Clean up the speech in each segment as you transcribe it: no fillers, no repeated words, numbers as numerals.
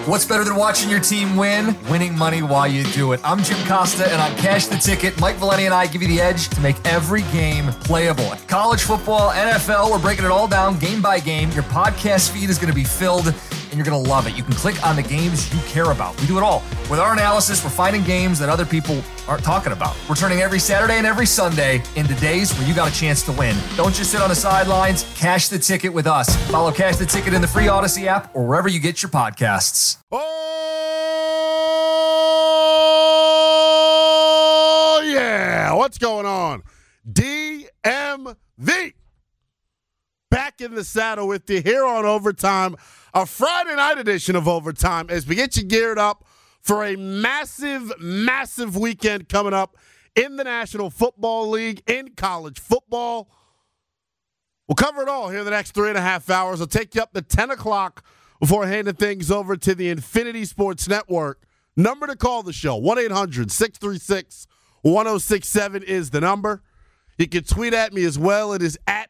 What's better than watching your team win? Winning money while you do it. I'm Jim Costa, and on Cash the Ticket, Mike Valeni and I give you the edge to make every game playable. College football, NFL, we're breaking it all down game by game. Your podcast feed is going to be filled, and you're going to love it. You can click on the games you care about. We do it all. With our analysis, we're finding games that other people aren't talking about. We're turning every Saturday and every Sunday into days where you got a chance to win. Don't just sit on the sidelines. Cash the Ticket with us. Follow Cash the Ticket in the free Odyssey app or wherever you get your podcasts. Oh, yeah. What's going on? DMV. Back in the saddle with you here on Overtime, a Friday night edition of Overtime as we get you geared up for a massive, massive weekend coming up in the National Football League, in college football. We'll cover it all here in the next 3.5 hours. I'll take you up to 10 o'clock before handing things over to the Infinity Sports Network. Number to call the show, 1-800-636-1067 is the number. You can tweet at me as well. It is at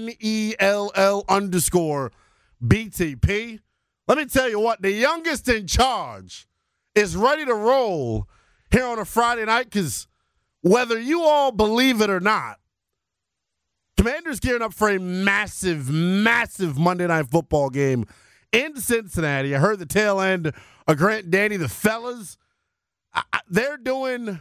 NELL_BTP. Let me tell you what, the youngest in charge is ready to roll here on a Friday night because whether you all believe it or not, Commanders gearing up for a massive, massive Monday Night Football game in Cincinnati. I heard the tail end of Grant Danny. The fellas, they're doing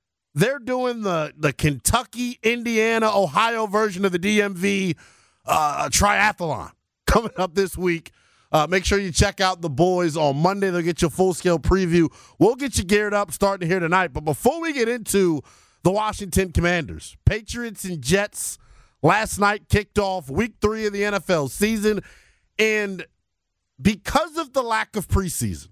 the Kentucky, Indiana, Ohio version of the DMV triathlon coming up this week. Make sure you check out the boys on Monday. They'll get you a full-scale preview. We'll get you geared up starting here tonight. But before we get into the Washington Commanders, Patriots and Jets last night kicked off week 3 of the NFL season. And because of the lack of preseason,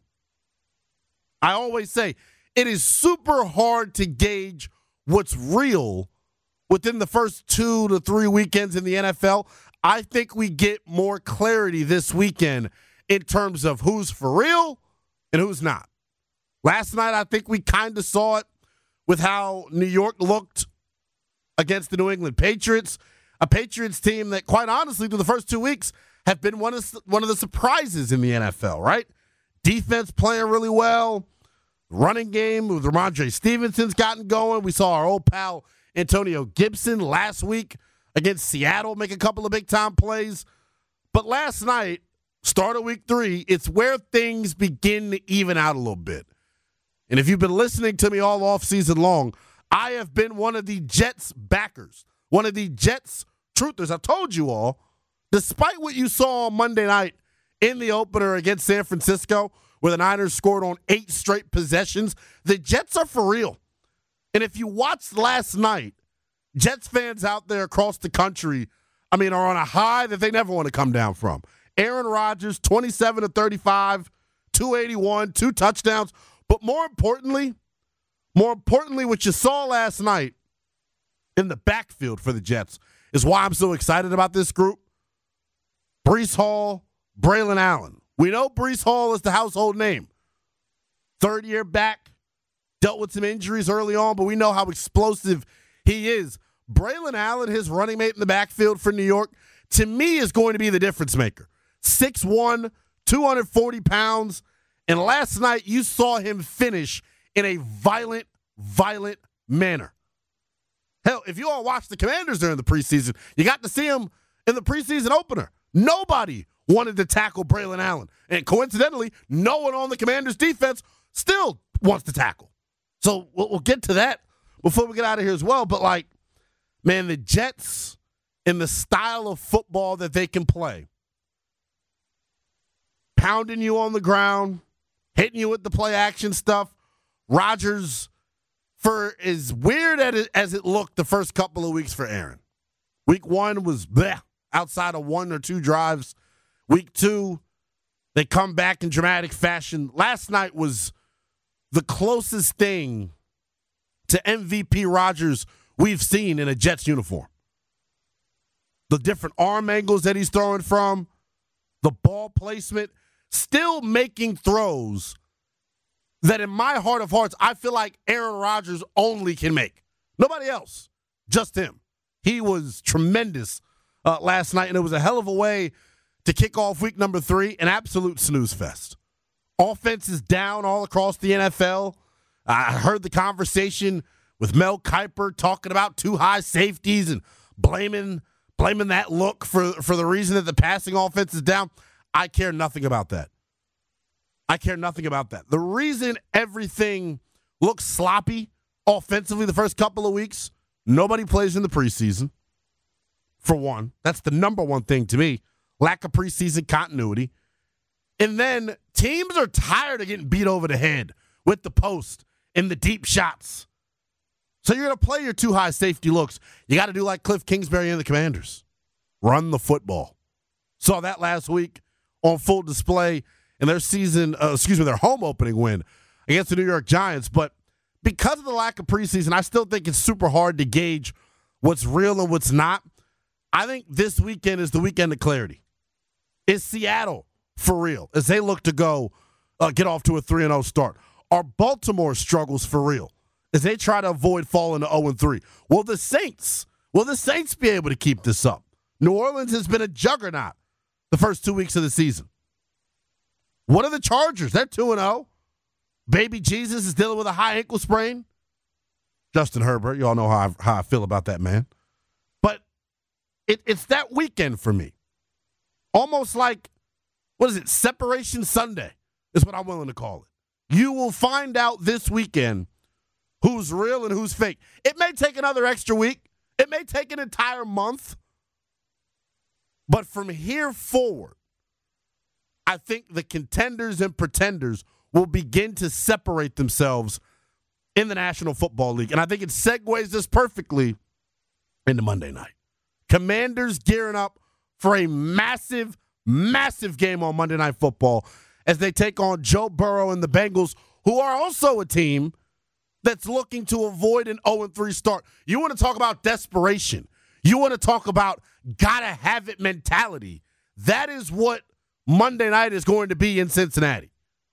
I always say it is super hard to gauge what's real within the first 2 to 3 weekends in the NFL. I think we get more clarity this weekend in terms of who's for real and who's not. Last night, I think we kind of saw it with how New York looked against the New England Patriots, a Patriots team that, quite honestly, through the first 2 weeks, have been one of the surprises in the NFL, right? Defense playing really well. Running game with Ramondre Stevenson's gotten going. We saw our old pal Antonio Gibson last week against Seattle make a couple of big-time plays. But last night, start of week 3, it's where things begin to even out a little bit. And if you've been listening to me all offseason long, I have been one of the Jets backers, one of the Jets truthers. I told you all, despite what you saw on Monday night in the opener against San Francisco, where the Niners scored on 8 straight possessions, the Jets are for real. And if you watched last night, Jets fans out there across the country, are on a high that they never want to come down from. Aaron Rodgers, 27 of 35, 281, 2 touchdowns. But more importantly, what you saw last night in the backfield for the Jets is why I'm so excited about this group. Breece Hall, Braylon Allen. We know Breece Hall is the household name. 3rd-year back, dealt with some injuries early on, but we know how explosive he is. Braylon Allen, his running mate in the backfield for New York, to me is going to be the difference maker. 6'1", 240 pounds, and last night you saw him finish in a violent manner. Hell, if you all watched the Commanders during the preseason, you got to see him in the preseason opener. Nobody wanted to tackle Braylon Allen. And coincidentally, no one on the Commanders' defense still wants to tackle. So we'll get to that before we get out of here as well. But, man, the Jets, in the style of football that they can play, pounding you on the ground, hitting you with the play-action stuff. Rodgers, for as weird as it looked the first couple of weeks for Aaron. Week 1 was bleh, outside of 1 or 2 drives. Week 2, they come back in dramatic fashion. Last night was the closest thing to MVP Rodgers we've seen in a Jets uniform. The different arm angles that he's throwing from, the ball placement, still making throws that in my heart of hearts, I feel like Aaron Rodgers only can make. Nobody else, just him. He was tremendous last night, and it was a hell of a way to kick off week number 3, an absolute snooze fest. Offense is down all across the NFL. I heard the conversation with Mel Kiper talking about too high safeties and blaming that look for the reason that the passing offense is down. I care nothing about that. The reason everything looks sloppy offensively the first couple of weeks, nobody plays in the preseason, for one. That's the number one thing to me. Lack of preseason continuity. And then teams are tired of getting beat over the head with the post and the deep shots. So you're going to play your too high safety looks. You got to do like Cliff Kingsbury and the Commanders. Run the football. Saw that last week on full display in their their home opening win against the New York Giants. But because of the lack of preseason, I still think it's super hard to gauge what's real and what's not. I think this weekend is the weekend of clarity. Is Seattle for real as they look to go get off to a 3-0 start? Are Baltimore struggles for real as they try to avoid falling to 0-3? Will the Saints be able to keep this up? New Orleans has been a juggernaut the first 2 weeks of the season. What are the Chargers? They're 2-0. Baby Jesus is dealing with a high ankle sprain. Justin Herbert, you all know how I feel about that man. But it's that weekend for me. Almost like, Separation Sunday is what I'm willing to call it. You will find out this weekend who's real and who's fake. It may take another extra week. It may take an entire month. But from here forward, I think the contenders and pretenders will begin to separate themselves in the National Football League. And I think it segues this perfectly into Monday night. Commanders gearing up for a massive, massive game on Monday Night Football as they take on Joe Burrow and the Bengals, who are also a team that's looking to avoid an 0-3 start. You want to talk about desperation. You want to talk about gotta have it mentality. That is what Monday night is going to be in Cincinnati.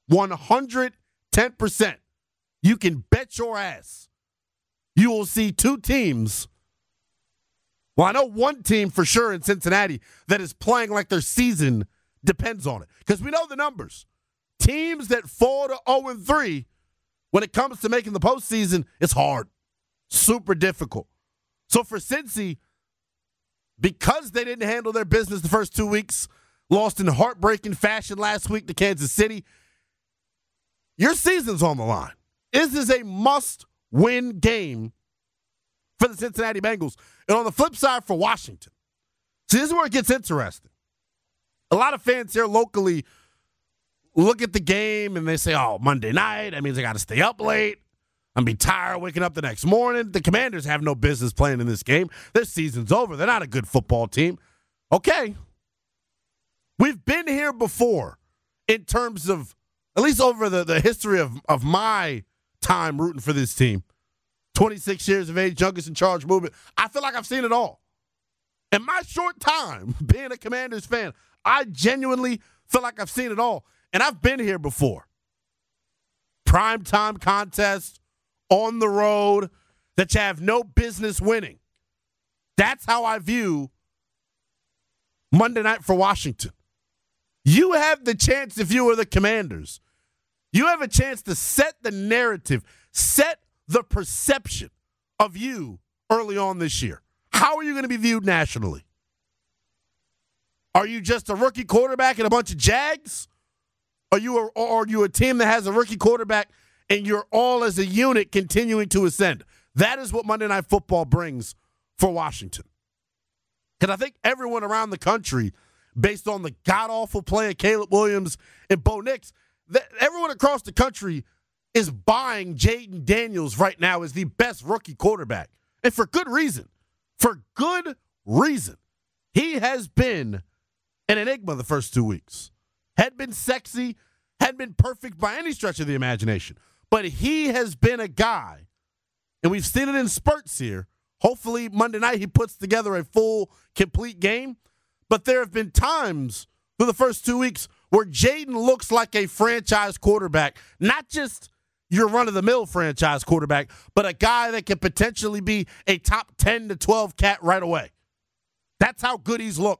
110%. You can bet your ass you will see two teams. Well, I know one team for sure in Cincinnati that is playing like their season depends on it. Because we know the numbers. Teams that fall to 0-3 when it comes to making the postseason, it's hard. Super difficult. So for Cincy, because they didn't handle their business the first 2 weeks, lost in heartbreaking fashion last week to Kansas City, your season's on the line. This is a must-win game for the Cincinnati Bengals. And on the flip side for Washington, see, this is where it gets interesting. A lot of fans here locally look at the game and they say, oh, Monday night, that means I got to stay up late. I'm be tired waking up the next morning. The Commanders have no business playing in this game. Their season's over. They're not a good football team. Okay. We've been here before in terms of, at least over the history of my time rooting for this team. 26 years of age, youngest in charge movement. I feel like I've seen it all. In my short time being a Commanders fan, I genuinely feel like I've seen it all. And I've been here before. Primetime contest, on the road, that you have no business winning. That's how I view Monday night for Washington. You have the chance, if you were the Commanders, you have a chance to set the narrative, set the perception of you early on this year. How are you going to be viewed nationally? Are you just a rookie quarterback and a bunch of Jags? Are you a team that has a rookie quarterback and you're all as a unit continuing to ascend? That is what Monday Night Football brings for Washington. Because I think everyone around the country, based on the god-awful play of Caleb Williams and Bo Nix, everyone across the country is buying Jaden Daniels right now as the best rookie quarterback. And for good reason. For good reason. He has been an enigma the first 2 weeks. Had been sexy, hadn't been perfect by any stretch of the imagination. But he has been a guy, and we've seen it in spurts here. Hopefully Monday night he puts together a full, complete game. But there have been times through the first 2 weeks where Jaden looks like a franchise quarterback. Not just your run-of-the-mill franchise quarterback, but a guy that could potentially be a top 10 to 12 cat right away. That's how good he's looked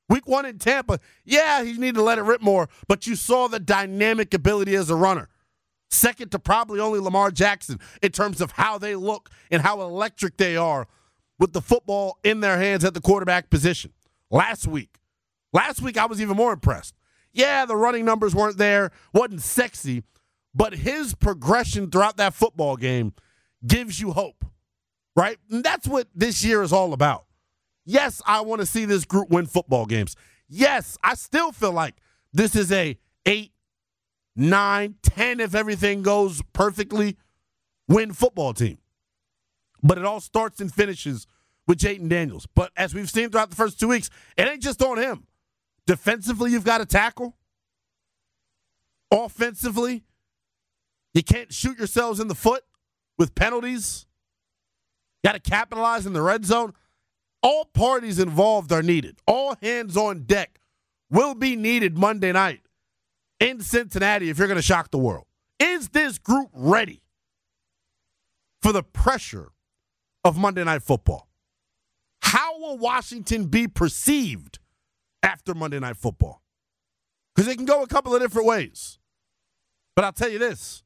Week 1 in Tampa, yeah, he needed to let it rip more, but you saw the dynamic ability as a runner. Second to probably only Lamar Jackson in terms of how they look and how electric they are with the football in their hands at the quarterback position. Last week I was even more impressed. Yeah, the running numbers weren't there, wasn't sexy, but his progression throughout that football game gives you hope, right? And that's what this year is all about. Yes, I want to see this group win football games. Yes, I still feel like this is a 8, 9, 10, if everything goes perfectly, win football team. But it all starts and finishes with Jayden Daniels. But as we've seen throughout the first 2 weeks, it ain't just on him. Defensively, you've got to tackle. Offensively, you can't shoot yourselves in the foot with penalties. Got to capitalize in the red zone. All parties involved are needed. All hands on deck will be needed Monday night in Cincinnati if you're going to shock the world. Is this group ready for the pressure of Monday Night Football? How will Washington be perceived after Monday Night Football? Because it can go a couple of different ways. But I'll tell you this.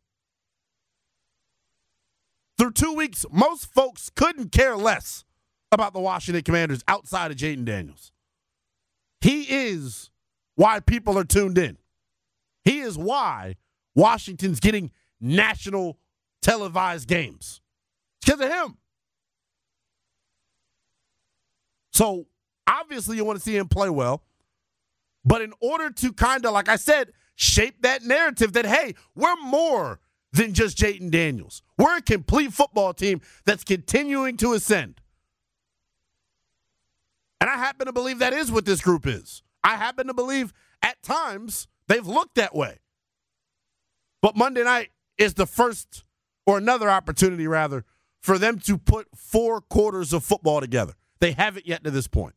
Through 2 weeks, most folks couldn't care less about the Washington Commanders outside of Jayden Daniels. He is why people are tuned in. He is why Washington's getting national televised games. It's because of him. So, obviously, you want to see him play well. But in order to kind of, like I said, shape that narrative that, hey, we're more than just Jayden Daniels. We're a complete football team that's continuing to ascend. And I happen to believe that is what this group is. I happen to believe at times they've looked that way. But Monday night is the first, or another opportunity rather, for them to put 4 quarters of football together. They haven't yet to this point.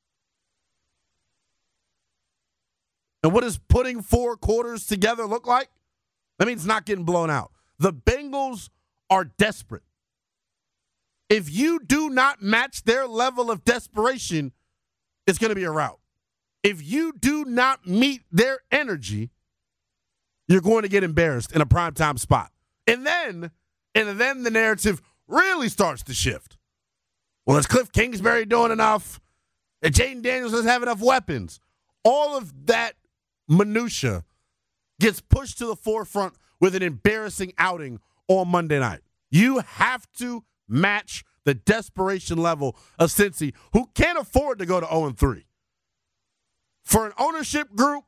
And what does putting 4 quarters together look like? That means not getting blown out. The Bengals are desperate. If you do not match their level of desperation, it's going to be a rout. If you do not meet their energy, you're going to get embarrassed in a primetime spot. And then the narrative really starts to shift. Well, is Cliff Kingsbury doing enough? And Jayden Daniels doesn't have enough weapons. All of that minutia gets pushed to the forefront with an embarrassing outing on Monday night. You have to match the desperation level of Cincy, who can't afford to go to 0-3. For an ownership group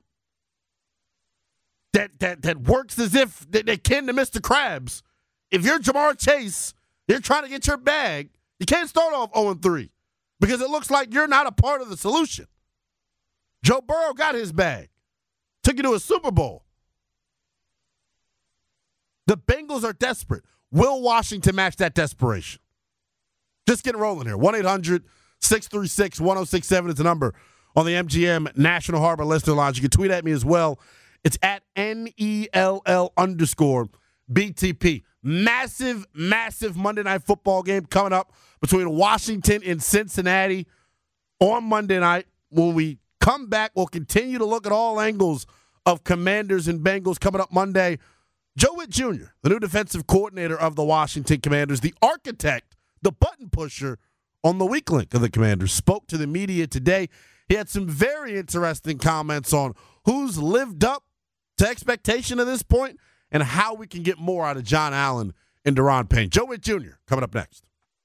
that works as if they're kin to Mr. Krabs, if you're Jamar Chase, you're trying to get your bag, you can't start off 0-3 because it looks like you're not a part of the solution. Joe Burrow got his bag, took you to a Super Bowl. The Bengals are desperate. Will Washington match that desperation? Just get rolling here. 1-800-636-1067 is the number on the MGM National Harbor Listener Lines. You can tweet at me as well. It's at NELL_BTP. Massive, massive Monday Night Football game coming up between Washington and Cincinnati on Monday night. When we come back, we'll continue to look at all angles of Commanders and Bengals coming up Monday. Joe Witt Jr., the new defensive coordinator of the Washington Commanders, the architect, the button pusher on the weak link of the Commanders, spoke to the media today. He had some very interesting comments on who's lived up to expectation at this point and how we can get more out of John Allen and Daron Payne. Joe Witt Jr. coming up next.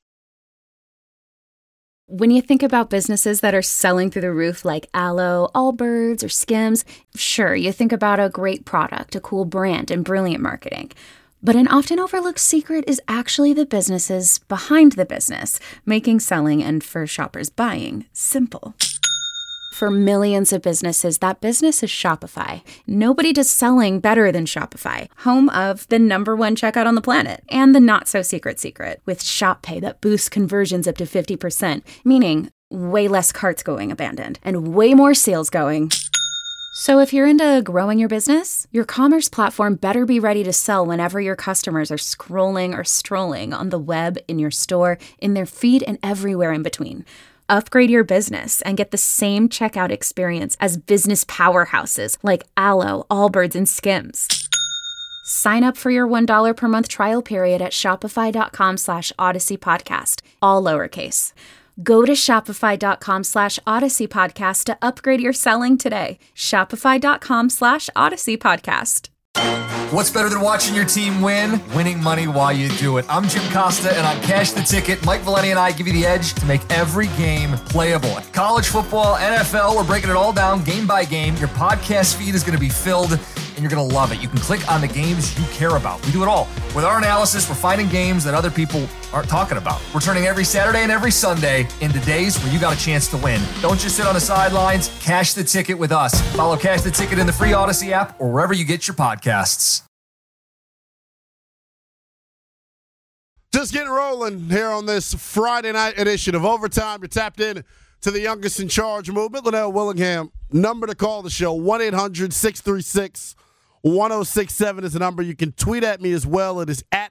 When you think about businesses that are selling through the roof like Aloe, Allbirds, or Skims, sure, you think about a great product, a cool brand, and brilliant marketing. But an often overlooked secret is actually the businesses behind the business, making selling and, for shoppers, buying simple. For millions of businesses, that business is Shopify. Nobody does selling better than Shopify, home of the #1 checkout on the planet, and the not-so-secret secret, with Shop Pay that boosts conversions up to 50%, meaning way less carts going abandoned, and way more sales going. So if you're into growing your business, your commerce platform better be ready to sell whenever your customers are scrolling or strolling on the web, in your store, in their feed, and everywhere in between. Upgrade your business and get the same checkout experience as business powerhouses like Alo, Allbirds, and Skims. Sign up for your $1 per month trial period at shopify.com/Odyssey Podcast, all lowercase. Go to shopify.com/Odyssey Podcast to upgrade your selling today. Shopify.com/Odyssey Podcast. What's better than watching your team win? Winning money while you do it. I'm Jim Costa, and on Cash the Ticket, Mike Valeni and I give you the edge to make every game playable. College football, NFL, we're breaking it all down game by game. Your podcast feed is going to be filled, and you're going to love it. You can click on the games you care about. We do it all. With our analysis, we're finding games that other people aren't talking about. We're turning every Saturday and every Sunday into days where you got a chance to win. Don't just sit on the sidelines. Cash the Ticket with us. Follow Cash the Ticket in the free Odyssey app or wherever you get your podcasts. Just getting rolling here on this Friday night edition of Overtime. You're tapped in to the Youngest in Charge movement. Linnell Willingham, number to call the show, 1-800-636-1067 is the number. You can tweet at me as well. It is at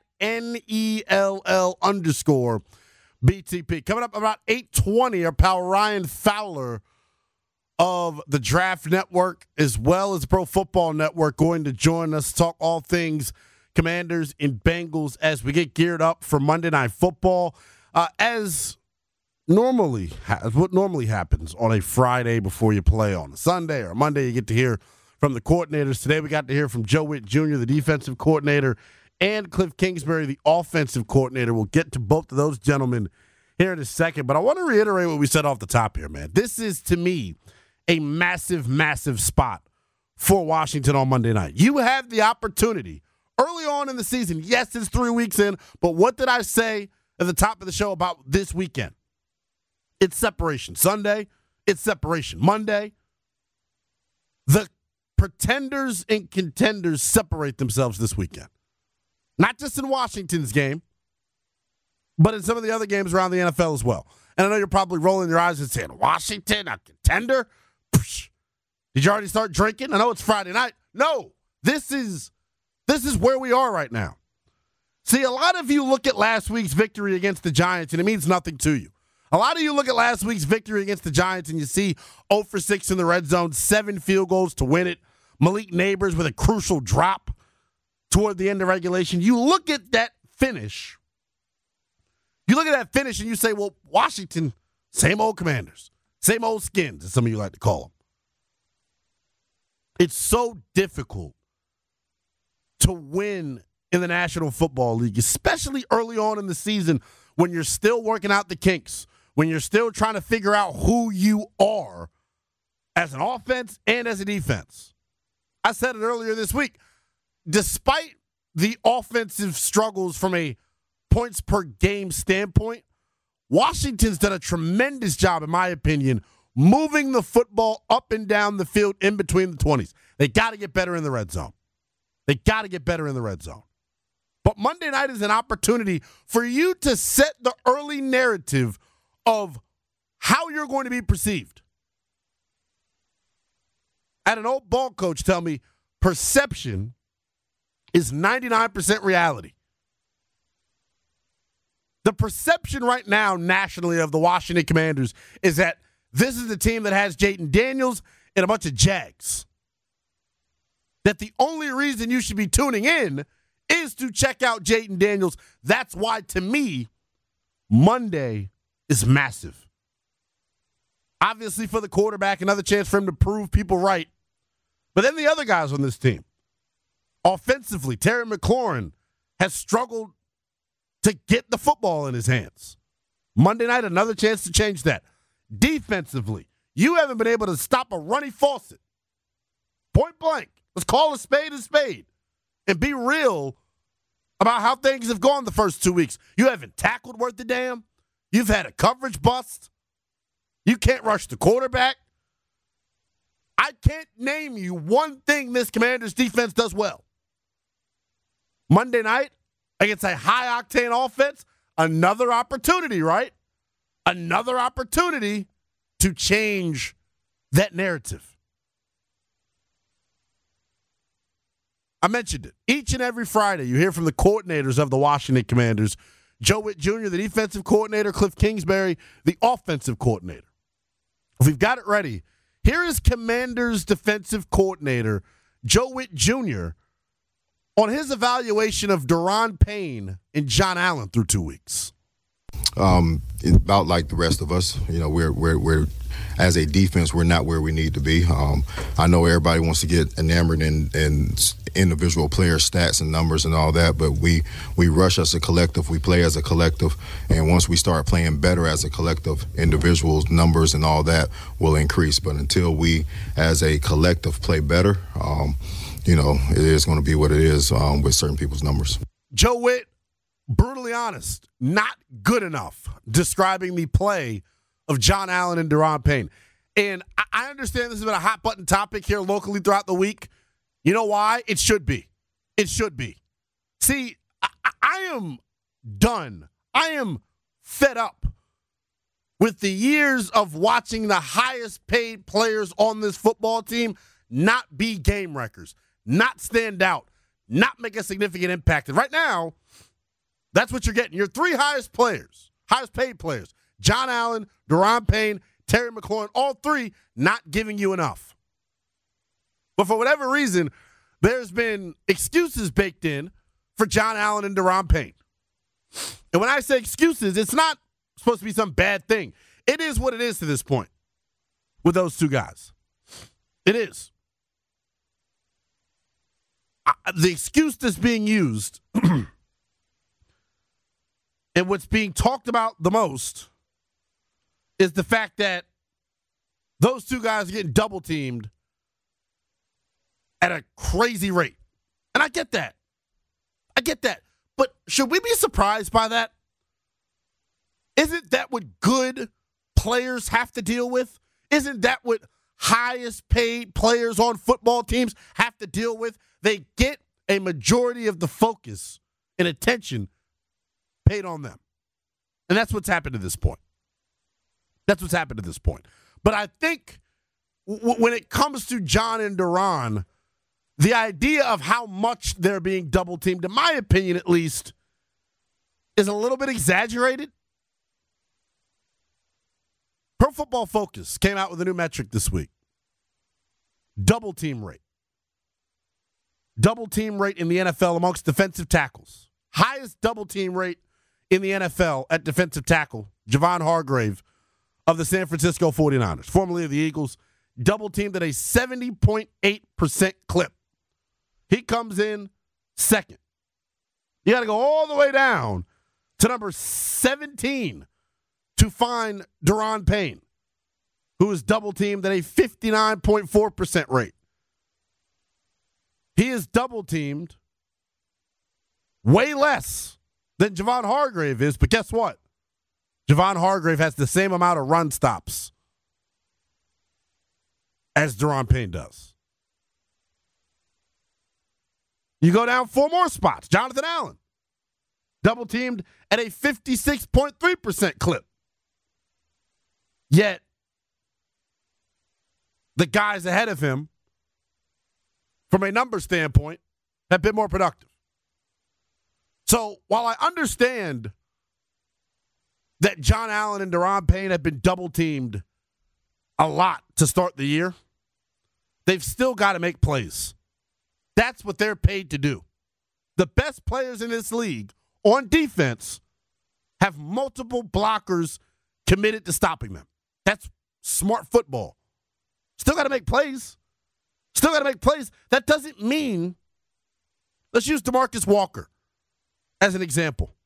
NELL_BTP. Coming up about 8:20, our pal Ryan Fowler of the Draft Network as well as the Pro Football Network going to join us to talk all things Commanders and Bengals as we get geared up for Monday Night Football. As what normally happens on a Friday before you play on a Sunday or a Monday, you get to hear from the coordinators. Today we got to hear from Joe Witt Jr., the defensive coordinator, and Cliff Kingsbury, the offensive coordinator. We'll get to both of those gentlemen here in a second, but I want to reiterate what we said off the top here, man. This is, to me, a massive, massive spot for Washington on Monday night. You have the opportunity early on in the season. Yes, it's 3 weeks in, but what did I say at the top of the show about this weekend? It's separation Sunday. It's separation Monday. The pretenders and contenders separate themselves this weekend. Not just in Washington's game, but in some of the other games around the NFL as well. And I know you're probably rolling your eyes and saying, Washington, a contender? Psh, did you already start drinking? I know it's Friday night. No, this is where we are right now. See, a lot of you look at last week's victory against the Giants, and it means nothing to you. A lot of you look at last week's victory against the Giants, and you see 0 for 6 in the red zone, 7 field goals to win it. Malik Neighbors with a crucial drop toward the end of regulation. You look at that finish. You look at that finish, and you say, well, Washington, same old Commanders, same old Skins, as some of you like to call them. It's so difficult to win in the National Football League, especially early on in the season when you're still working out the kinks, when you're still trying to figure out who you are as an offense and as a defense. I said it earlier this week. Despite the offensive struggles from a points per game standpoint, Washington's done a tremendous job, in my opinion, moving the football up and down the field in between the 20s. They got to get better in the red zone. They got to get better in the red zone. But Monday night is an opportunity for you to set the early narrative of how you're going to be perceived. I had an old ball coach tell me perception is 99% reality. The perception right now nationally of the Washington Commanders is that this is the team that has Jayden Daniels and a bunch of Jags. That the only reason you should be tuning in is to check out Jayden Daniels. That's why, to me, Monday is massive. Obviously, for the quarterback, another chance for him to prove people right. But then the other guys on this team. Offensively, Terry McLaurin has struggled to get the football in his hands. Monday night, another chance to change that. Defensively, you haven't been able to stop a runny faucet. Point blank. Let's call a spade and be real about how things have gone the first 2 weeks. You haven't tackled worth a damn. You've had a coverage bust. You can't rush the quarterback. I can't name you one thing this Commanders defense does well. Monday night, against a high-octane offense, another opportunity, right? Another opportunity to change that narrative. I mentioned it. Each and every Friday, you hear from the coordinators of the Washington Commanders. Joe Witt Jr., the defensive coordinator, Cliff Kingsbury, the offensive coordinator. If we've got it ready, here is Commanders defensive coordinator Joe Witt Jr. on his evaluation of Daron Payne and John Allen through 2 weeks. About like the rest of us, we're as a defense, we're not where we need to be. I know everybody wants to get enamored in individual player stats and numbers and all that, but we rush as a collective, we play as a collective, and once we start playing better as a collective, individuals, numbers, and all that will increase. But until we, as a collective, play better, it is going to be what it is with certain people's numbers. Joe Witt, brutally honest, not good enough describing the play of John Allen and Daron Payne. And I understand this has been a hot-button topic here locally throughout the week. You know why? It should be. It should be. See, I am done. I am fed up with the years of watching the highest-paid players on this football team not be game wreckers, not stand out, not make a significant impact. And right now, that's what you're getting. Your three highest-paid players, John Allen, Daron Payne, Terry McLaurin, all three not giving you enough. But for whatever reason, there's been excuses baked in for John Allen and Daron Payne. And when I say excuses, it's not supposed to be some bad thing. It is what it is to this point with those two guys. It is. The excuse that's being used and what's being talked about the most is the fact that those two guys are getting double-teamed at a crazy rate. And I get that. But should we be surprised by that? Isn't that what good players have to deal with? Isn't that what highest-paid players on football teams have to deal with? They get a majority of the focus and attention paid on them. And that's what's happened to this point. But I think when it comes to John and Daron, the idea of how much they're being double-teamed, in my opinion at least, is a little bit exaggerated. Pro Football Focus came out with a new metric this week. Double-team rate. Double-team rate in the NFL amongst defensive tackles. Highest double-team rate in the NFL at defensive tackle, Javon Hargrave of the San Francisco 49ers, formerly of the Eagles, double-teamed at a 70.8% clip. He comes in second. You got to go all the way down to number 17 to find Daron Payne, who is double-teamed at a 59.4% rate. He is double-teamed way less than Javon Hargrave is, but guess what? Javon Hargrave has the same amount of run stops as Daron Payne does. You go down 4 more spots. Jonathan Allen, double-teamed at a 56.3% clip. Yet, the guys ahead of him, from a number standpoint, have been more productive. So, while I understand that John Allen and Daron Payne have been double-teamed a lot to start the year, they've still got to make plays. That's what they're paid to do. The best players in this league on defense have multiple blockers committed to stopping them. That's smart football. Still got to make plays. That doesn't mean, let's use DeMarcus Walker as an example.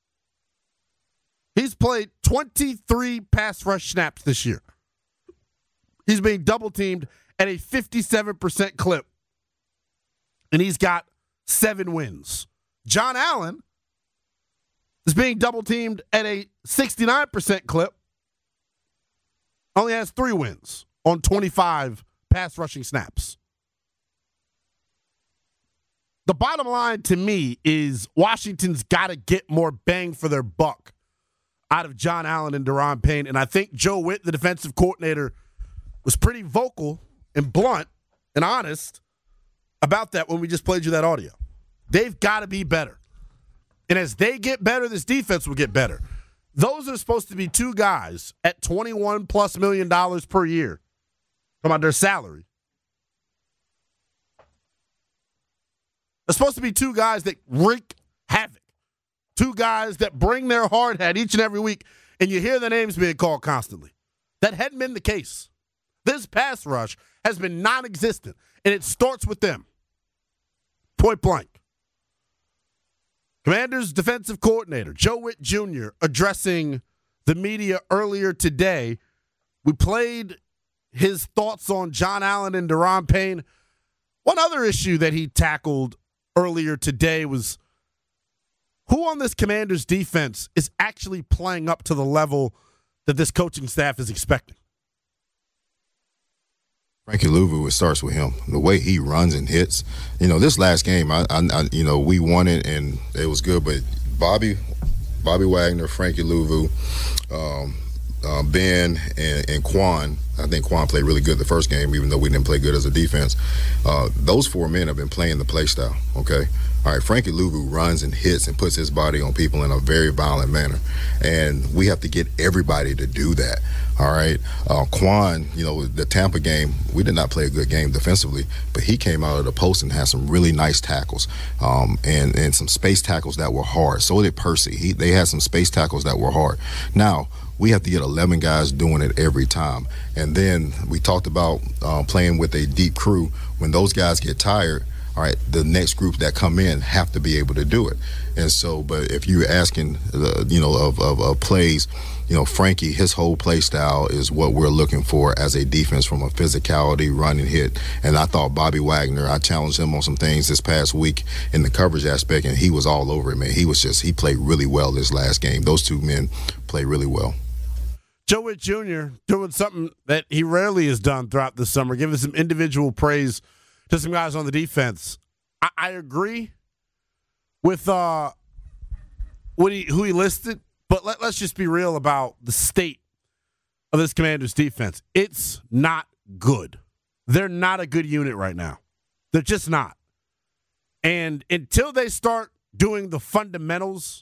He's played 23 pass rush snaps this year. He's being double-teamed at a 57% clip. And he's got 7 wins. John Allen is being double-teamed at a 69% clip. Only has 3 wins on 25 pass rushing snaps. The bottom line to me is Washington's got to get more bang for their buck out of John Allen and Daron Payne. And I think Joe Witt, the defensive coordinator, was pretty vocal and blunt and honest about that when we just played you that audio. They've got to be better. And as they get better, this defense will get better. Those are supposed to be two guys at $21+ million per year. Talking about their salary. They're supposed to be two guys that wreak havoc. Two guys that bring their hard hat each and every week, and you hear their names being called constantly. That hadn't been the case. This pass rush has been non-existent, and it starts with them. Point blank. Commanders defensive coordinator Joe Whitt Jr. addressing the media earlier today. We played his thoughts on John Allen and Daron Payne. One other issue that he tackled earlier today was who on this Commanders defense is actually playing up to the level that this coaching staff is expecting. Frankie Louvu, it starts with him. The way he runs and hits. This last game, we won it and it was good. But Bobby Wagner, Frankie Louvu, Ben, and Quan. I think Quan played really good the first game, even though we didn't play good as a defense. Those four men have been playing the play style. Okay. All right, Frankie Louvu runs and hits and puts his body on people in a very violent manner. And we have to get everybody to do that. All right. Quan, the Tampa game, we did not play a good game defensively, but he came out of the post and had some really nice tackles and some space tackles that were hard. So did Percy. They had some space tackles that were hard. Now, we have to get 11 guys doing it every time. And then we talked about playing with a deep crew. When those guys get tired, all right, the next group that come in have to be able to do it. And so, but if you're asking, of plays, Frankie, his whole play style is what we're looking for as a defense from a physicality, run and hit. And I thought Bobby Wagner, I challenged him on some things this past week in the coverage aspect, and he was all over it, man. He played really well this last game. Those two men played really well. Joe Whitt Jr. doing something that he rarely has done throughout the summer, giving some individual praise to some guys on the defense. I agree with who he listed, but let's just be real about the state of this Commanders defense. It's not good. They're not a good unit right now. They're just not. And until they start doing the fundamentals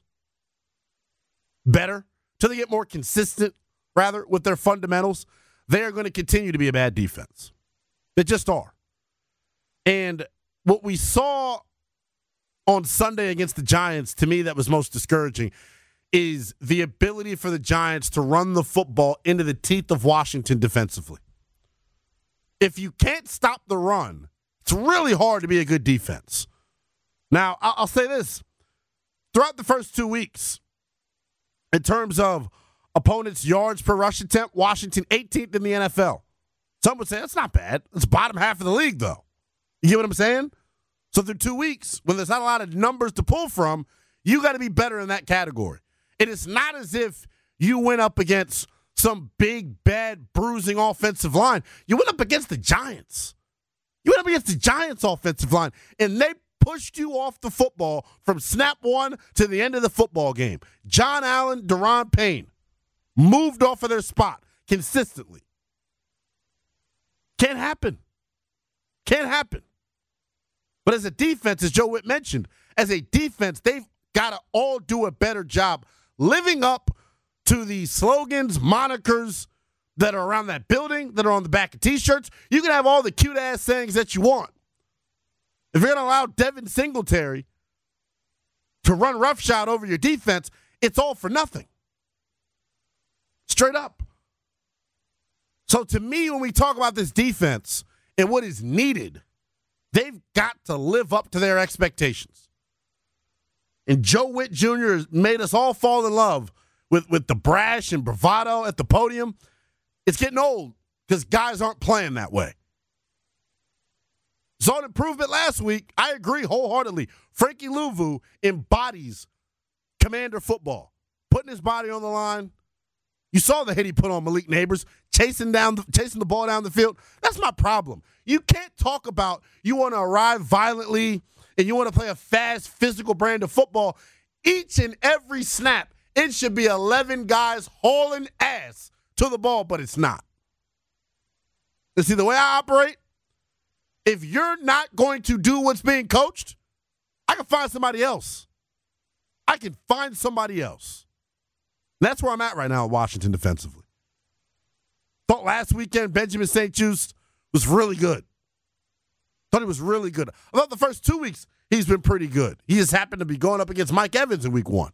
better, until they get more consistent, rather, with their fundamentals, they are going to continue to be a bad defense. They just are. And what we saw on Sunday against the Giants, to me, that was most discouraging, is the ability for the Giants to run the football into the teeth of Washington defensively. If you can't stop the run, it's really hard to be a good defense. Now, I'll say this. Throughout the first 2 weeks, in terms of opponents' yards per rush attempt, Washington 18th in the NFL. Some would say that's not bad. It's bottom half of the league, though. You get what I'm saying? So through 2 weeks, when there's not a lot of numbers to pull from, you got to be better in that category. It is not as if you went up against some big, bad, bruising offensive line. You went up against the Giants. You went up against the Giants' offensive line, and they pushed you off the football from snap one to the end of the football game. John Allen, Daron Payne moved off of their spot consistently. Can't happen. Can't happen. But as a defense, as Joe Whitt mentioned, as a defense, they've got to all do a better job living up to the slogans, monikers that are around that building, that are on the back of T-shirts. You can have all the cute-ass sayings that you want. If you're going to allow Devin Singletary to run roughshod over your defense, it's all for nothing. Straight up. So to me, when we talk about this defense and what is needed, they've got to live up to their expectations. And Joe Whitt Jr. has made us all fall in love with the brash and bravado at the podium. It's getting old because guys aren't playing that way. Saw an improvement last week. I agree wholeheartedly. Frankie Louvu embodies Commander football, putting his body on the line. You saw the hit he put on Malik Neighbors, chasing the ball down the field. That's my problem. You can't talk about you want to arrive violently and you want to play a fast, physical brand of football. Each and every snap, it should be 11 guys hauling ass to the ball, but it's not. You see, the way I operate, if you're not going to do what's being coached, I can find somebody else. I can find somebody else. And that's where I'm at right now at Washington defensively. Thought last weekend Benjamin St-Juste was really good. Thought he was really good. I thought the first 2 weeks he's been pretty good. He just happened to be going up against Mike Evans in week 1.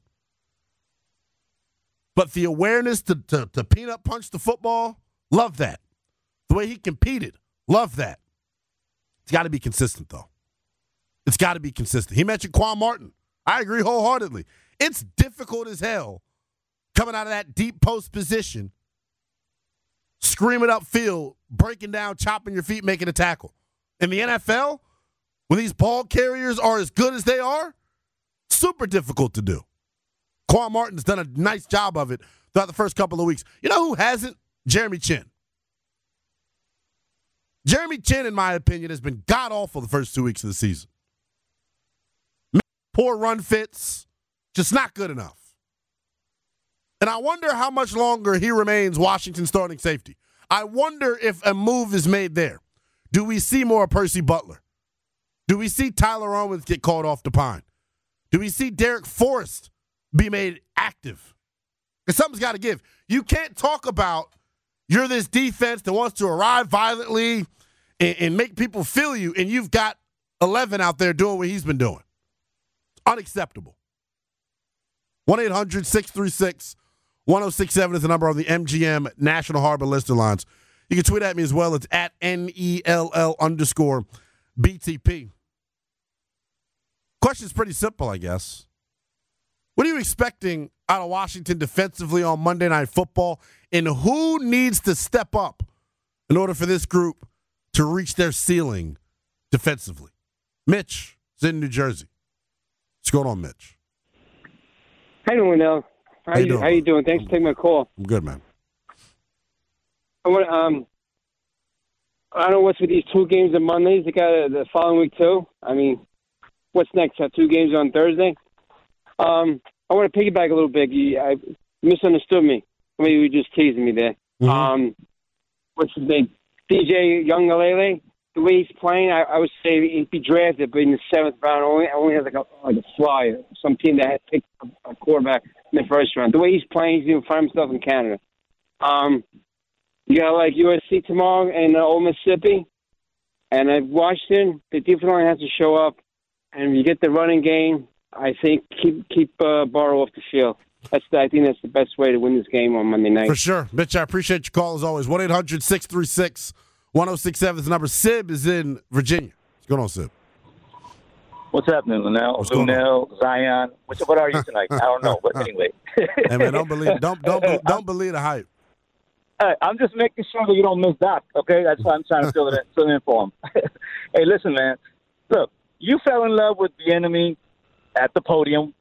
But the awareness to peanut punch the football, love that. The way he competed, love that. It's got to be consistent, though. It's got to be consistent. He mentioned Quan Martin. I agree wholeheartedly. It's difficult as hell coming out of that deep post position, screaming upfield, breaking down, chopping your feet, making a tackle. In the NFL, when these ball carriers are as good as they are, super difficult to do. Quan Martin's done a nice job of it throughout the first couple of weeks. You know who hasn't? Jeremy Chinn. Jeremy Chinn, in my opinion, has been god-awful the first 2 weeks of the season. Poor run fits, just not good enough. And I wonder how much longer he remains Washington starting safety. I wonder if a move is made there. Do we see more of Percy Butler? Do we see Tyler Owens get called off the pine? Do we see Derek Forrest be made active? Because something's got to give. You can't talk about you're this defense that wants to arrive violently and make people feel you, and you've got 11 out there doing what he's been doing. Unacceptable. 1-800-636-1067 is the number on the MGM National Harbor Lister lines. You can tweet at me as well. It's at NELL_BTP. Question's pretty simple, I guess. What are you expecting out of Washington defensively on Monday Night Football? And who needs to step up in order for this group to reach their ceiling defensively? Mitch is in New Jersey. What's going on, Mitch? How you doing, Nell? How you doing? Thanks for taking my call. I'm good, man. I don't know what's with these 2 games on Mondays. They got the following week too. I mean, what's next? Have 2 games on Thursday. I want to piggyback a little bit. You misunderstood me. Maybe you were just teasing me there. Mm-hmm. What's his name? DJ Youngalele. The way he's playing, I would say he'd be drafted, but in the 7th round, only has like a flyer. Some team that had picked a quarterback in the 1st round. The way he's playing, he's going to find himself in Canada. You got like USC tomorrow and Old Mississippi, and Washington. The defensive line has to show up, and you get the running game. I think keep Burrow off the field. I think that's the best way to win this game on Monday night. For sure. Mitch, I appreciate your call as always. 1-800-636-1067 is the number. Sib is in Virginia. What's going on, Sib? What's happening, Lunel, Zion? What are you tonight? I don't know, but anyway. Hey, man, don't believe the hype. I'm just making sure that you don't miss Doc, okay? That's why I'm trying to fill in for him. Hey, listen, man. Look, you fell in love with the enemy at the podium,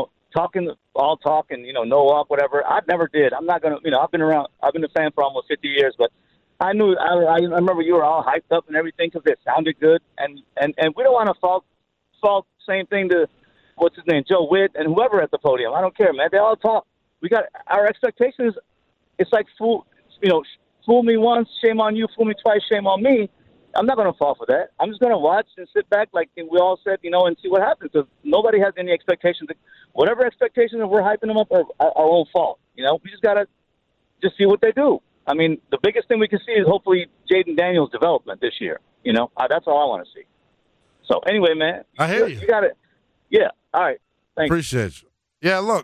all talk and, no walk, whatever. I never did. I'm not going to, I've been a fan for almost 50 years, but I remember you were all hyped up and everything because it sounded good. And we don't want to fault same thing to, what's his name, Joe Witt and whoever at the podium. I don't care, man. They all talk. We got our expectations. It's like fool me once, shame on you. Fool me twice, shame on me. I'm not going to fall for that. I'm just going to watch and sit back like we all said, and see what happens. Because nobody has any expectations. Whatever expectations that we're hyping them up are our own fault. We just got to just see what they do. I mean, the biggest thing we can see is hopefully Jaden Daniels' development this year. That's all I want to see. So anyway, man. I hear you. You got it. Yeah. All right. Thanks. Appreciate you. Yeah, look,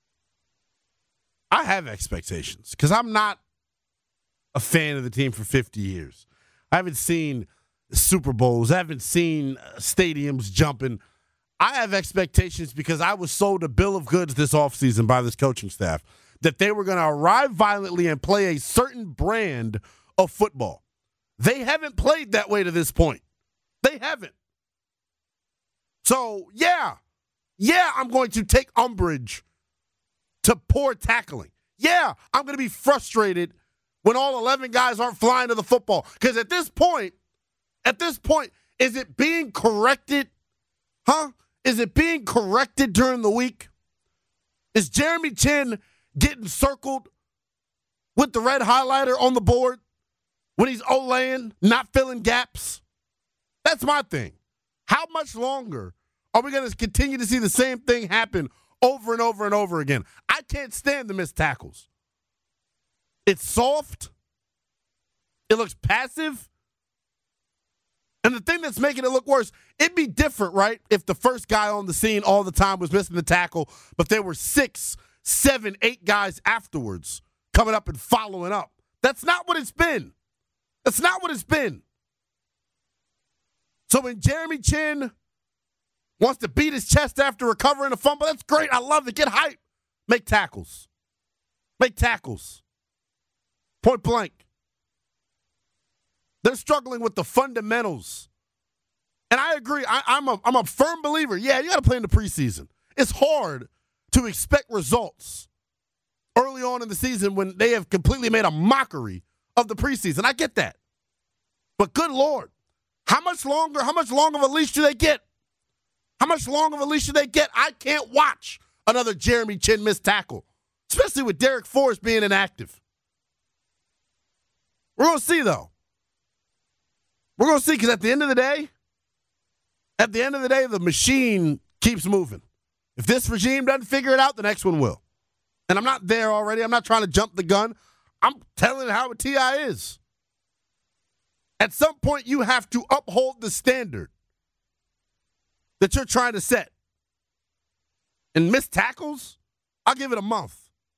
I have expectations because I'm not a fan of the team for 50 years. I haven't seen Super Bowls. I haven't seen stadiums jumping. I have expectations because I was sold a bill of goods this offseason by this coaching staff that they were going to arrive violently and play a certain brand of football. They haven't played that way to this point. They haven't. So, yeah, I'm going to take umbrage to poor tackling. Yeah, I'm going to be frustrated when all 11 guys aren't flying to the football. Because at this point, is it being corrected? Huh? Is it being corrected during the week? Is Jeremy Chinn getting circled with the red highlighter on the board when he's Olaying, not filling gaps? That's my thing. How much longer are we going to continue to see the same thing happen over and over and over again. I can't stand the missed tackles. It's soft. It looks passive. And the thing that's making it look worse, it'd be different, right, if the first guy on the scene all the time was missing the tackle, but there were 6, 7, 8 guys afterwards coming up and following up. That's not what it's been. That's not what it's been. So when Jeremy Chinn wants to beat his chest after recovering a fumble, that's great. I love it. Get hype. Make tackles. Make tackles. Point blank. They're struggling with the fundamentals. And I agree. I'm a firm believer. Yeah, you got to play in the preseason. It's hard to expect results early on in the season when they have completely made a mockery of the preseason. I get that. But good Lord, how much long of a leash do they get? How much long of a leash do they get? I can't watch another Jeremy Chinn missed tackle, especially with Derek Forrest being inactive. We're going to see, though. We're going to see, because at the end of the day, the machine keeps moving. If this regime doesn't figure it out, the next one will. And I'm not there already. I'm not trying to jump the gun. I'm telling how T.I. is. At some point, you have to uphold the standard that you're trying to set. And missed tackles, I'll give it a month.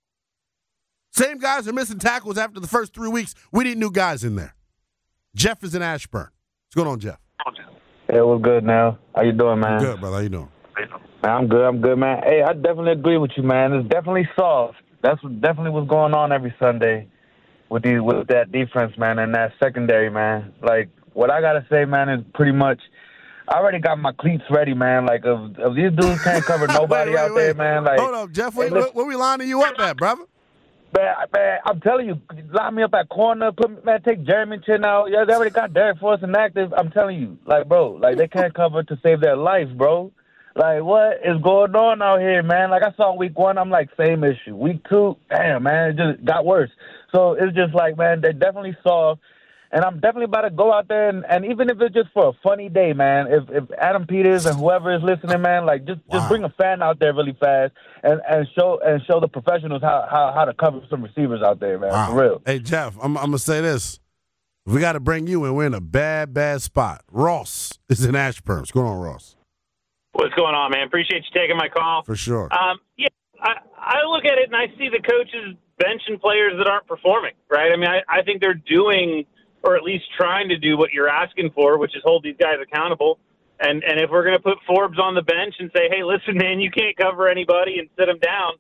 Same guys are missing tackles after the first 3 weeks. We need new guys in there. Jeff is in Ashburn. What's going on, Jeff? Hey, what's good now? How you doing, man? Good, brother. How you doing? I'm good, man. Hey, I definitely agree with you, man. It's definitely soft. That's definitely what's going on every Sunday with that defense, man, and that secondary, man. Like, what I got to say, man, is pretty much I already got my cleats ready, man. Like, if these dudes can't cover nobody out there, man. Like, hold up, Jeff. Where we lining you up at, brother? Man, I'm telling you, line me up at corner, take Jeremy Chinn out. Yeah, they already got Derek Forrest inactive. I'm telling you, like, bro, like, they can't cover to save their life, bro. Like, what is going on out here, man? Like, I saw week 1, I'm like, same issue. Week 2, damn, man, it just got worse. So it's just like, man, they definitely saw. And I'm definitely about to go out there, and even if it's just for a funny day, man, if Adam Peters and whoever is listening, man, like just bring a fan out there really fast and show the professionals how to cover some receivers out there, man, for real. Hey, Jeff, I'm going to say this. We got to bring you in. We're in a bad spot. Ross is in Ashburn. What's going on, Ross? What's going on, man? Appreciate you taking my call. For sure. Yeah, I look at it and I see the coaches benching players that aren't performing, right? I mean, I think they're doing – or at least trying to do what you're asking for, which is hold these guys accountable. And if we're going to put Forbes on the bench and say, hey, listen, man, you can't cover anybody and sit them down,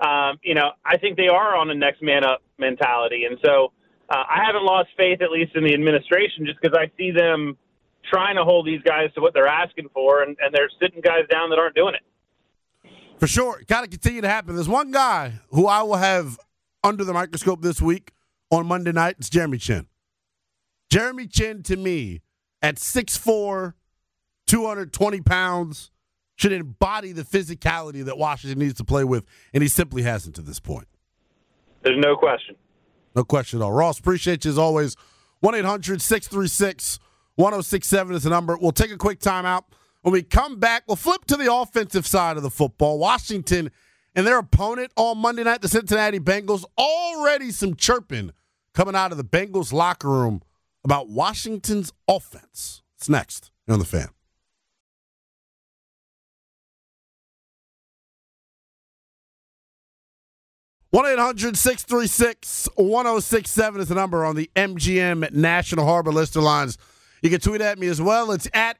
I think they are on a next man up mentality. And so I haven't lost faith, at least in the administration, just because I see them trying to hold these guys to what they're asking for, and they're sitting guys down that aren't doing it. For sure. Got to continue to happen. There's one guy who I will have under the microscope this week on Monday night. It's Jeremy Chinn. Jeremy Chinn, to me, at 6'4", 220 pounds, should embody the physicality that Washington needs to play with, and he simply hasn't to this point. There's no question. No question at all. Ross, appreciate you as always. 1-800-636-1067 is the number. We'll take a quick timeout. When we come back, we'll flip to the offensive side of the football. Washington and their opponent on Monday night, the Cincinnati Bengals, already some chirping coming out of the Bengals locker room about Washington's offense. It's next here on The Fan. 1-800-636-1067 is the number on the MGM National Harbor Lister lines. You can tweet at me as well. It's at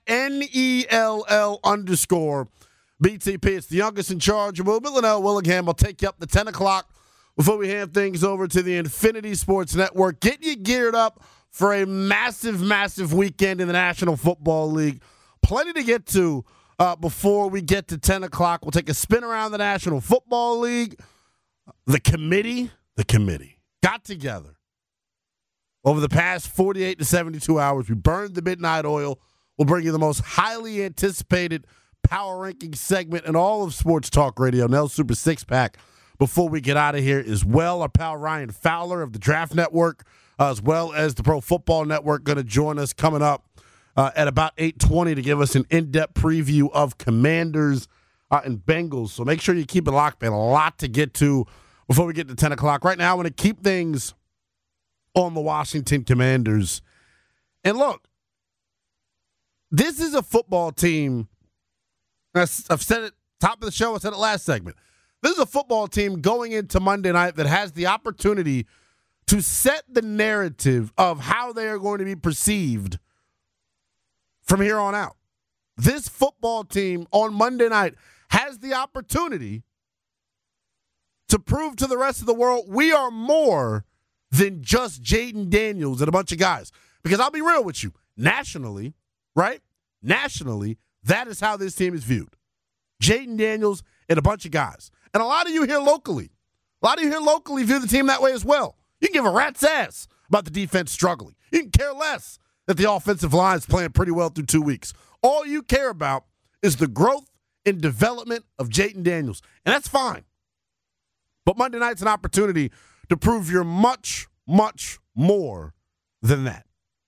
NELL_BTP. It's the youngest in charge. Linnell Willingham will take you up to 10 o'clock before we hand things over to the Infinity Sports Network. Get you geared up for a massive, massive weekend in the National Football League. Plenty to get to before we get to 10 o'clock. We'll take a spin around the National Football League. The committee got together over the past 48 to 72 hours. We burned the midnight oil. We'll bring you the most highly anticipated power ranking segment in all of sports talk radio, Nell Super Six Pack, before we get out of here as well. Our pal Ryan Fowler of the Draft Network, as well as the Pro Football Network, going to join us coming up at about 8:20 to give us an in-depth preview of Commanders and Bengals. So make sure you keep it locked, man. A lot to get to before we get to 10 o'clock. Right now, I want to keep things on the Washington Commanders. And look, this is a football team. I've said it top of the show. I said it last segment. This is a football team going into Monday night that has the opportunity to set the narrative of how they are going to be perceived from here on out. This football team on Monday night has the opportunity to prove to the rest of the world we are more than just Jayden Daniels and a bunch of guys. Because I'll be real with you, nationally, right? Nationally, that is how this team is viewed. Jayden Daniels and a bunch of guys. And a lot of you here locally view the team that way as well. You can give a rat's ass about the defense struggling. You can care less that the offensive line is playing pretty well through 2 weeks. All you care about is the growth and development of Jayden Daniels. And that's fine. But Monday night's an opportunity to prove you're much, much more than that.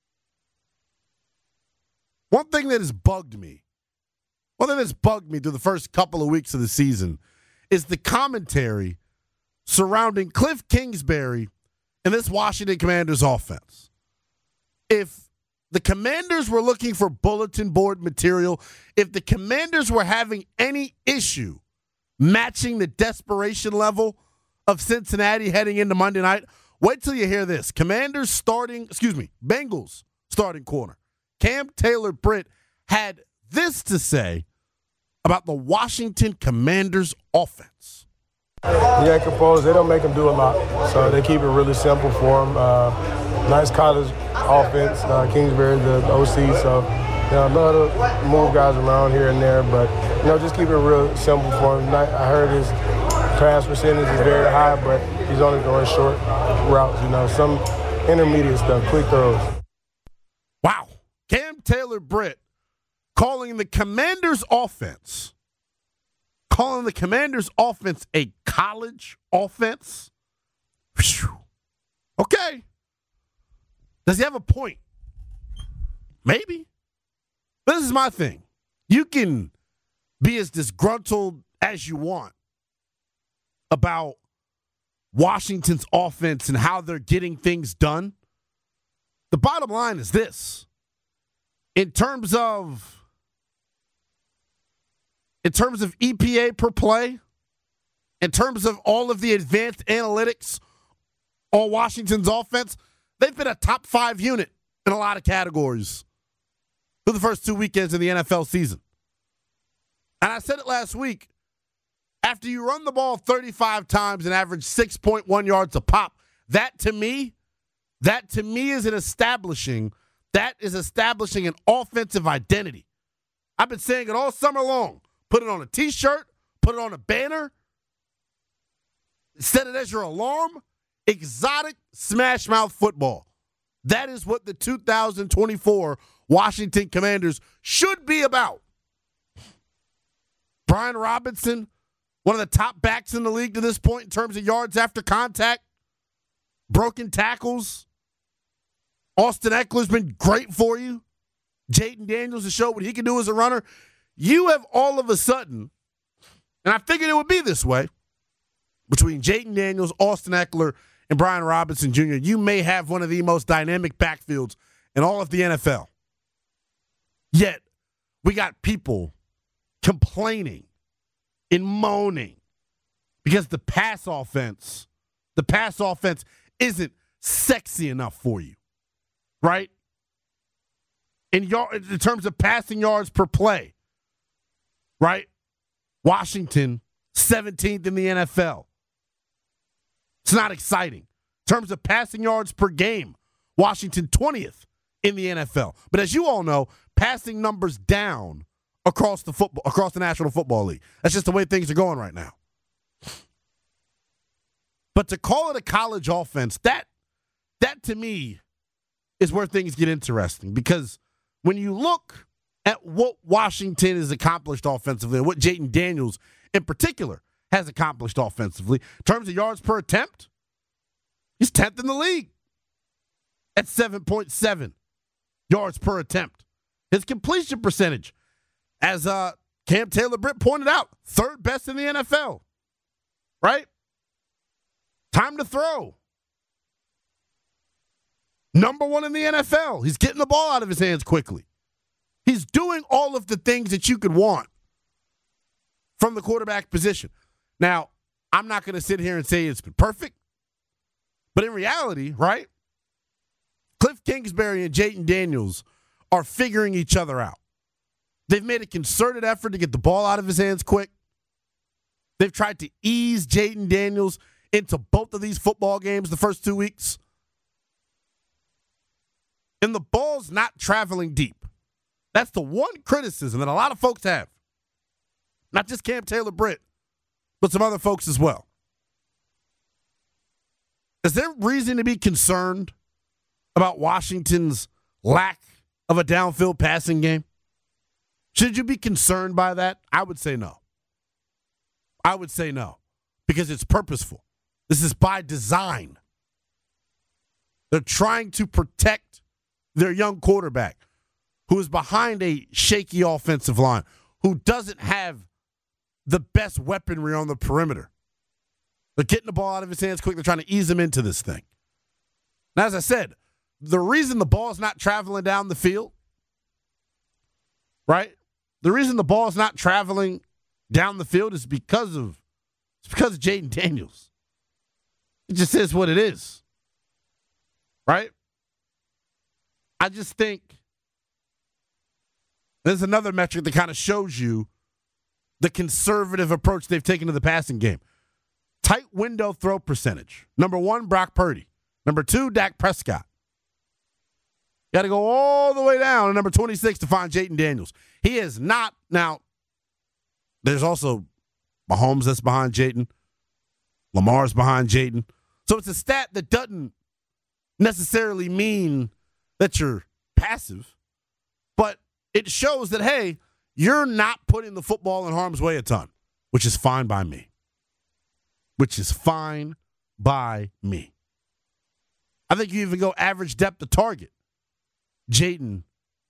One thing that has bugged me through the first couple of weeks of the season is the commentary surrounding Cliff Kingsbury and this Washington Commanders offense. If the Commanders were looking for bulletin board material, if the Commanders were having any issue matching the desperation level of Cincinnati heading into Monday night, wait till you hear this. Bengals starting corner Cam Taylor-Britt had this to say about the Washington Commanders offense. Yeah, composed. They don't make them do a lot, so they keep it really simple for them. Nice college offense. Kingsbury, the OC, so I love to move guys around here and there, but just keep it real simple for him. I heard his pass percentage is very high, but he's only going short routes. Some intermediate stuff, quick throws. Wow, Cam Taylor-Britt calling the Commanders offense a college offense. Whew. Okay. Does he have a point? Maybe. But this is my thing. You can be as disgruntled as you want about Washington's offense and how they're getting things done. The bottom line is this. In terms of EPA per play, in terms of all of the advanced analytics on Washington's offense, they've been a top 5 unit in a lot of categories for the first 2 weekends in the NFL season. And I said it last week, after you run the ball 35 times and average 6.1 yards a pop, that to me is establishing an offensive identity. I've been saying it all summer long. Put it on a T-shirt, put it on a banner, set it as your alarm. Exotic smash mouth football. That is what the 2024 Washington Commanders should be about. Brian Robinson, one of the top backs in the league to this point in terms of yards after contact, broken tackles. Austin Eckler's been great for you. Jayden Daniels has showed what he can do as a runner. You have all of a sudden, and I figured it would be this way, between Jayden Daniels, Austin Eckler, and Brian Robinson Jr., you may have one of the most dynamic backfields in all of the NFL. Yet, we got people complaining and moaning because the pass offense isn't sexy enough for you, right? In terms of passing yards per play, right? Washington, 17th in the NFL. It's not exciting. In terms of passing yards per game, Washington 20th in the NFL. But as you all know, passing numbers down across the National Football League. That's just the way things are going right now. But to call it a college offense, that to me is where things get interesting, because when you look at what Washington has accomplished offensively and what Jayden Daniels in particular has accomplished offensively, in terms of yards per attempt, he's 10th in the league at 7.7 yards per attempt. His completion percentage, as Cam Taylor-Britt pointed out, third best in the NFL. Right? Time to throw. Number one in the NFL. He's getting the ball out of his hands quickly. He's doing all of the things that you could want from the quarterback position. Now, I'm not going to sit here and say it's been perfect, but in reality, right, Cliff Kingsbury and Jayden Daniels are figuring each other out. They've made a concerted effort to get the ball out of his hands quick. They've tried to ease Jayden Daniels into both of these football games the first 2 weeks. And the ball's not traveling deep. That's the one criticism that a lot of folks have. Not just Cam Taylor-Britt, but some other folks as well. Is there reason to be concerned about Washington's lack of a downfield passing game? Should you be concerned by that? I would say no. I would say no, because it's purposeful. This is by design. They're trying to protect their young quarterback who is behind a shaky offensive line, who doesn't have the best weaponry on the perimeter. They're getting the ball out of his hands quick. They're trying to ease him into this thing. Now, as I said, the reason the ball's not traveling down the field, right? The reason the ball's not traveling down the field is because of Jayden Daniels. It just is what it is, right? I just think there's another metric that kind of shows you the conservative approach they've taken to the passing game. Tight window throw percentage. Number 1, Brock Purdy. Number 2, Dak Prescott. Got to go all the way down to number 26 to find Jayden Daniels. He is not. Now, there's also Mahomes that's behind Jayden. Lamar's behind Jayden. So it's a stat that doesn't necessarily mean that you're passive, but it shows that, hey, you're not putting the football in harm's way a ton, which is fine by me. Which is fine by me. I think you even go average depth of target. Jayden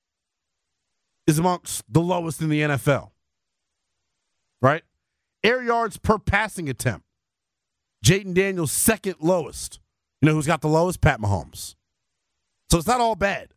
is amongst the lowest in the NFL. Right? Air yards per passing attempt. Jayden Daniels, second lowest. You know who's got the lowest? Pat Mahomes. So it's not all bad.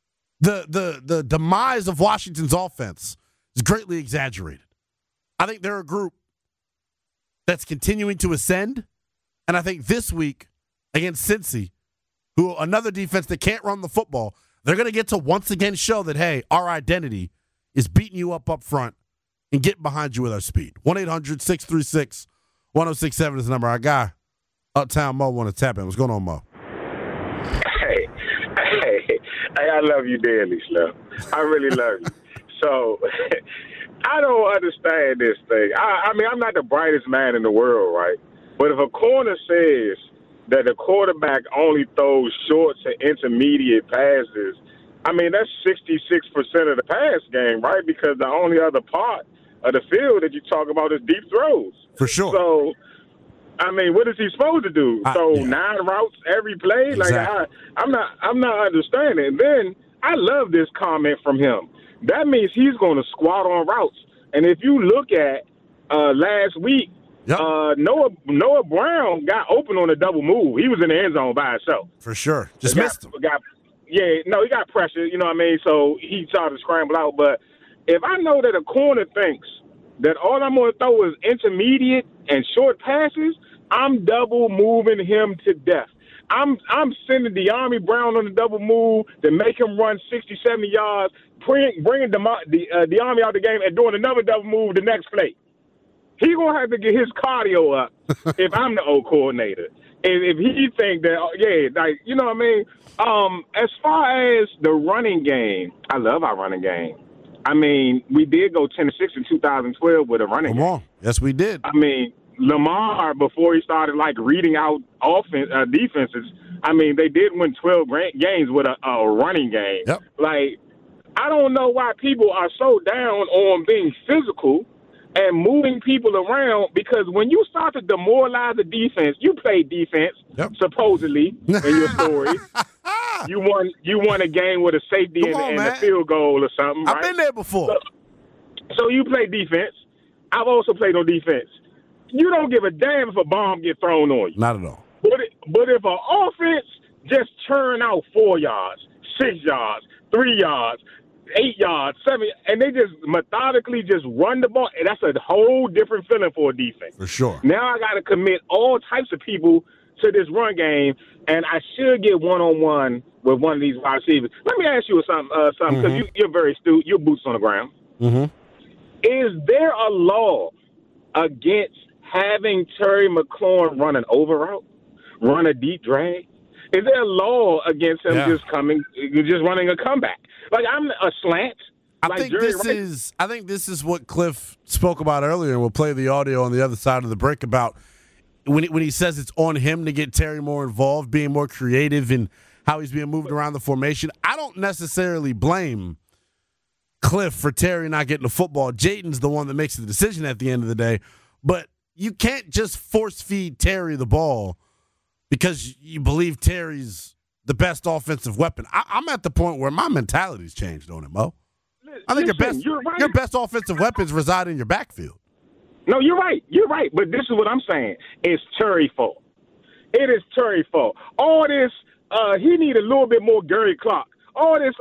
The demise of Washington's offense is greatly exaggerated. I think they're a group that's continuing to ascend, and I think this week against Cincy, who another defense that can't run the football, they're going to get to once again show that, hey, our identity is beating you up front and getting behind you with our speed. 1-800-636-1067 is the number. Our guy, Uptown Mo, want to tap in. What's going on, Mo? Hey, I love you dearly, Slim. I really love you. So I don't understand this thing. I mean, I'm not the brightest man in the world, right? But if a corner says that the quarterback only throws short to intermediate passes, I mean, that's 66% of the pass game, right? Because the only other part of the field that you talk about is deep throws. For sure. So, I mean, what is he supposed to do? Throw 9 routes every play? Exactly. Like, I'm not understanding. And then I love this comment from him. That means he's going to squat on routes. And if you look at last week, Noah Brown got open on a double move. He was in the end zone by himself. For sure. Just missed him. He got pressure, you know what I mean? So he tried to scramble out. But if I know that a corner thinks that all I'm going to throw is intermediate and short passes, I'm double moving him to death. I'm sending De'Ami Brown on the double move to make him run 60, 70 yards, bringing De'Ami out the game and doing another double move the next play. He's going to have to get his cardio up if I'm the O coordinator. And if he think that, you know what I mean? As far as the running game, I love our running game. I mean, we did go 10-6 in 2012 with a running game. Come on. Yes, we did. I mean, Lamar, before he started, reading out defenses, I mean, they did win 12 games with a running game. Yep. I don't know why people are so down on being physical and moving people around, because when you start to demoralize the defense, you play defense, supposedly, in your story. You won a game with a safety and a field goal or something. I've been there before. So you play defense. I've also played on defense. You don't give a damn if a bomb gets thrown on you. Not at all. But if an offense just churn out 4 yards, 6 yards, 3 yards, 8 yards, 7, and they just methodically just run the ball, and that's a whole different feeling for a defense. For sure. Now I got to commit all types of people to this run game, and I should get one-on-one with one of these wide receivers. Let me ask you something, because you're very astute. You're boots on the ground. Mm-hmm. Is there a law against having Terry McLaurin run an over route, run a deep drag? Is there a law against him just running a comeback? Like, I'm a slant. I think this is what Cliff spoke about earlier, and we'll play the audio on the other side of the break about when he says it's on him to get Terry more involved, being more creative in how he's being moved around the formation. I don't necessarily blame Cliff for Terry not getting the football. Jayden's the one that makes the decision at the end of the day. But you can't just force feed Terry the ball because you believe Terry's the best offensive weapon. I'm at the point where my mentality's changed on it, Mo. I think your best offensive weapons reside in your backfield. No, you're right. You're right. But this is what I'm saying. It's Terry's fault. It is Terry's fault. All this, he need a little bit more Gary Clark. All this,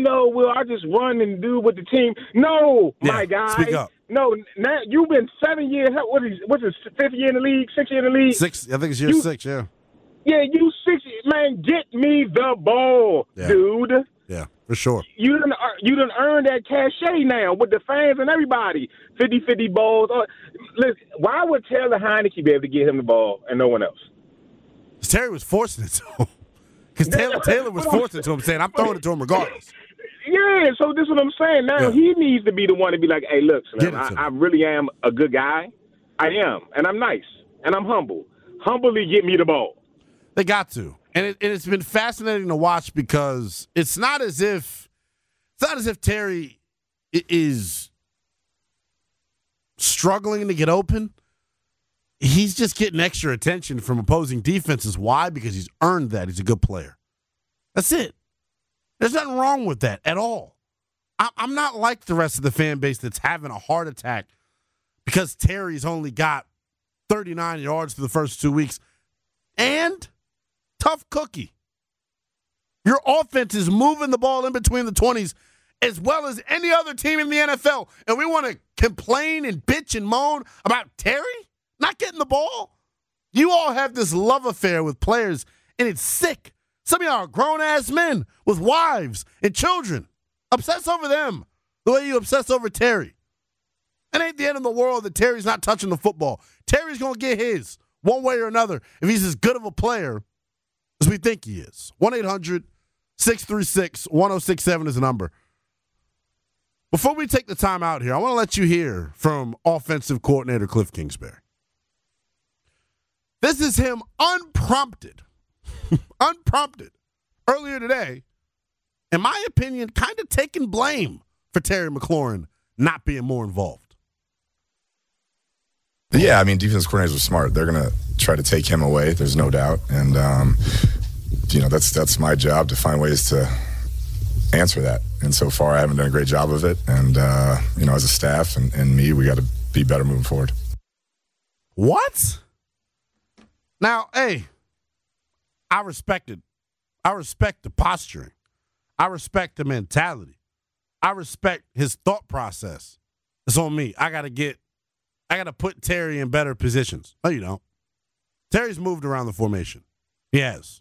I just run and do with the team. No, my guy. Speak up. No, now you've been 7 years. What's his 5th year in the league? 6th year in the league? 6. I think it's year 6. Yeah. Yeah, you 6. Man, get me the ball, dude. Yeah, for sure. You done earned that cachet now with the fans and everybody. 50-50 balls. Listen, why would Taylor Heineke be able to get him the ball and no one else? Terry was forcing it to him. Because Taylor was forcing it to him, saying, I'm throwing it to him regardless. Yeah, so this is what I'm saying. Now he needs to be the one to be like, hey, look, Slim, I really am a good guy. I am, and I'm nice, and I'm humble. Humbly get me the ball. They got to. And it's been fascinating to watch because it's not as if Terry is struggling to get open. He's just getting extra attention from opposing defenses. Why? Because he's earned that. He's a good player. That's it. There's nothing wrong with that at all. I'm not like the rest of the fan base that's having a heart attack because Terry's only got 39 yards for the first 2 weeks. And tough cookie. Your offense is moving the ball in between the 20s as well as any other team in the NFL. And we want to complain and bitch and moan about Terry not getting the ball? You all have this love affair with players, and it's sick. Some of y'all are grown-ass men with wives and children. Obsess over them the way you obsess over Terry. It ain't the end of the world that Terry's not touching the football. Terry's going to get his one way or another if he's as good of a player as we think he is. 1-800-636-1067 is the number. Before we take the time out here, I want to let you hear from offensive coordinator Cliff Kingsbury. This is him unprompted earlier today, in my opinion, kind of taking blame for Terry McLaurin not being more involved. Yeah, I mean, defensive coordinators are smart. They're going to try to take him away, there's no doubt. And, that's my job to find ways to answer that. And so far, I haven't done a great job of it. And, as a staff and me, we got to be better moving forward. What? Now, hey, I respect it. I respect the posturing. I respect the mentality. I respect his thought process. It's on me. I got to put Terry in better positions. No, you don't. Terry's moved around the formation. He has.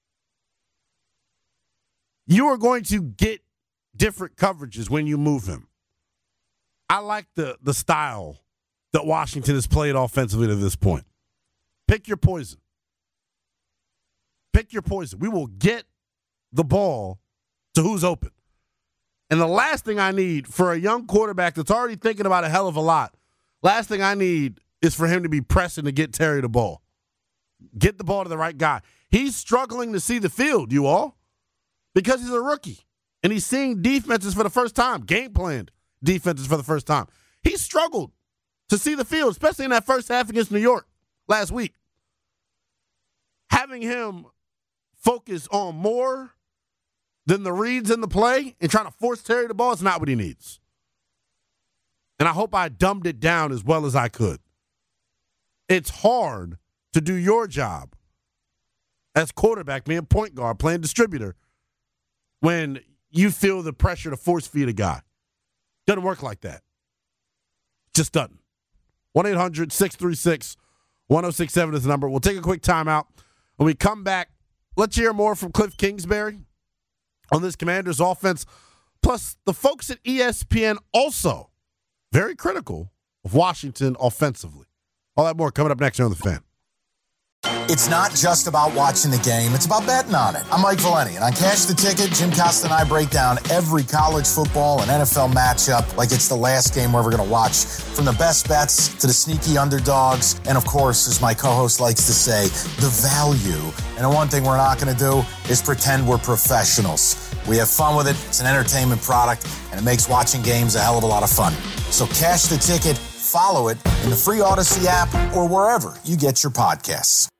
You are going to get different coverages when you move him. I like the style that Washington has played offensively to this point. Pick your poison. Pick your poison. We will get the ball to who's open. And the last thing I need for a young quarterback that's already thinking about a hell of a lot, last thing I need is for him to be pressing to get Terry the ball. Get the ball to the right guy. He's struggling to see the field, you all, because he's a rookie. And he's seeing defenses for the first time, game-planned defenses for the first time. He struggled to see the field, especially in that first half against New York last week. Having him focus on more than the reads in the play and trying to force Terry the ball is not what he needs. And I hope I dumbed it down as well as I could. It's hard to do your job as quarterback, being point guard, playing distributor, when you feel the pressure to force feed a guy. Doesn't work like that. Just doesn't. 1-800-636-1067 is the number. We'll take a quick timeout. When we come back, let's hear more from Cliff Kingsbury on this Commanders offense. Plus, the folks at ESPN also very critical of Washington offensively. All that more coming up next here on The Fan. It's not just about watching the game. It's about betting on it. I'm Mike Valeni, and on Cash the Ticket, Jim Costa and I break down every college football and NFL matchup like it's the last game we're ever going to watch. From the best bets to the sneaky underdogs, and of course, as my co-host likes to say, the value. And the one thing we're not going to do is pretend we're professionals. We have fun with it. It's an entertainment product, and it makes watching games a hell of a lot of fun. So Cash the Ticket, follow it in the free Odyssey app or wherever you get your podcasts.